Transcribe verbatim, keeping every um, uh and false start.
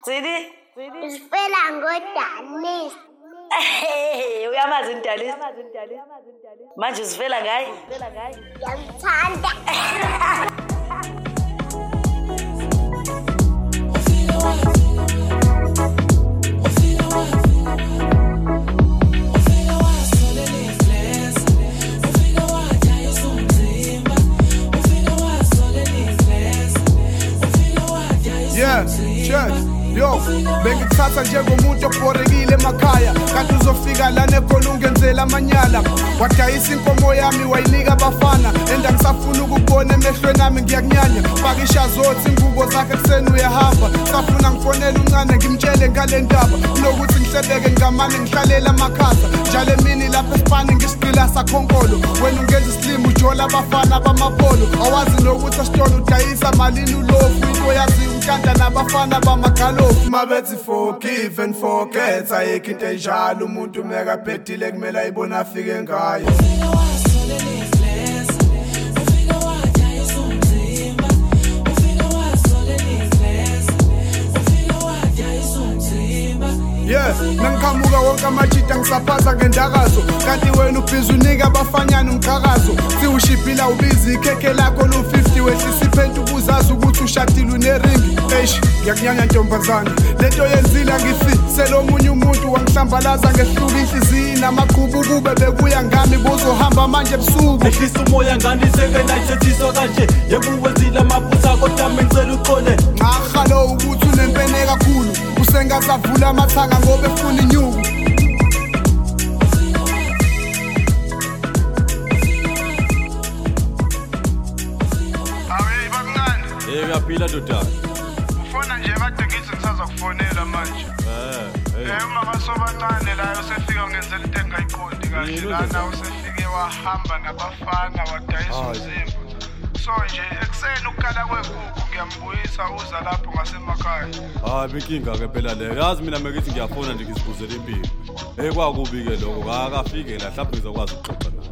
Tsidi? Isifela ngoDanisa. Hey, uyamazi uDanisa? Manje usifela ngayi? Ngiyamthanda. Yeah, church, yo, bengithatha njengomuntu obhorekile emakhaya kanti uzofika lana eGoli ungenzela amanyala wadayisa inkomo yami wayinika abafana enda ngisafuna ukubona emehlweni nami ngiyakunyanya faka ishazothi ingubo zakhe kuseni uyahamba safuna ngifonela uncane ngimtshele ngale ndaba kunokuthi ngihlebeke ngamane ngihlalela amakhasa njalo emini lapha esipani ngisigqila sakhonkolo wena ungenza islimu ujola abafana bamapolo awazi nokuthi asitolo udayisa malini ulofu into yazi unkanda nabafana bamagalofu mabethi forgive and forget ayikho into enjalo umuntu mekaphetile kumele ayibona afike ngayo Yeah, nangikhamuka wonke amajita ngisaphaza ngendakazo kanti wena ubhizi unika abafanyana umkhakazo siwushibhila ubizi ikhekhe lakho lu fifty wehlisa iphenti ubuzazi ukuthi ushadile uneringi eish ngiyakunyanya ntombazana lento yenzile ngifisela omunye umuntu wangihlambalaza ngehluka inhliziyo namaqhubu kube bekuya ngami bozohamba manje ebusuku ehlisa umoya ngani sekenayithethiswa kanje yekuwenzile amaphutha kodwa mengicela uqole ngahalo ukuthi unempene kakhulu usengasavula amathanga ngoba efuna inyuku Hayi bancane eh uyaphila dodana ufona nje kade ngithi ngisazokufonela manje eh eh uma basobancane la usefika ngenzela into engayiqondi kahle lana usefike wahamba nabafana wadayisa umzimba so nje ekseni ukukala kwekuku ngiyambuyisa uza lapho ngasemakhaya hayi inkinga ke phela le yazi mina mekithi ngiyafona nje ngizibuzela impilo hey kwakubi ke lokho akafike la mhlawumbe ngizokwazi ukuxoxa